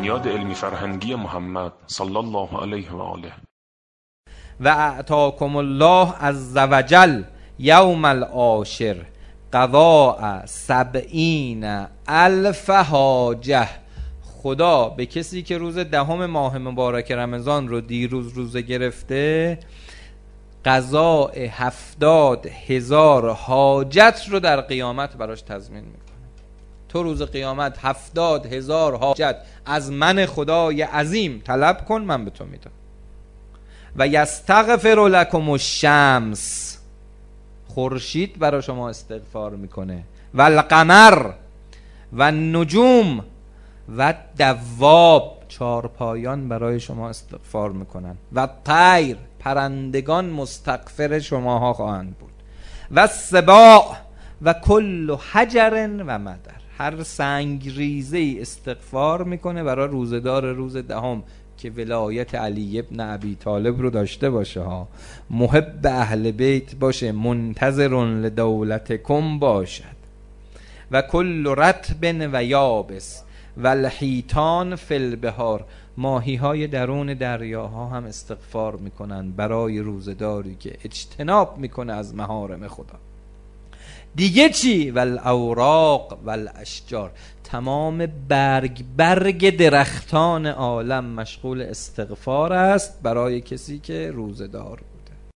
بنیاد علمی فرهنگی محمد صلی الله علیه و آله. و اعطاکم الله عز وجل یوم العاشر قضاء 70,000 حاجه. خدا به کسی که روز 10 ماه مبارک رمضان رو دیروز روزه گرفته، قضاء 70,000 حاجت رو در قیامت براش تضمین میکنه. تو روز قیامت 70,000 حاجت از من خدای عظیم طلب کن، من به تو میدم. و یستغفر لکم الشمس، خورشید برای شما استغفار میکنه، و القمر و النجوم و دواب، چارپایان برای شما استغفار میکنن، و طیر، پرندگان مستغفر شماها خواهند بود، و سباع و کل حجر و مدر، هر سنگریزه استغفار میکنه برای روزدار روز 10 که ولایت علی ابن ابی طالب رو داشته باشه ها، محب اهل بیت باشه، منتظر لدولتکم باشد. و کل رطب و یابس و الحیتان فی البحار، ماهی های درون دریاها هم استغفار میکنن برای روزداری که اجتناب میکنه از محارم خدا. دیگه چی؟ والاوراق والاشجار، تمام برگ درختان عالم مشغول استغفار است برای کسی که روزدار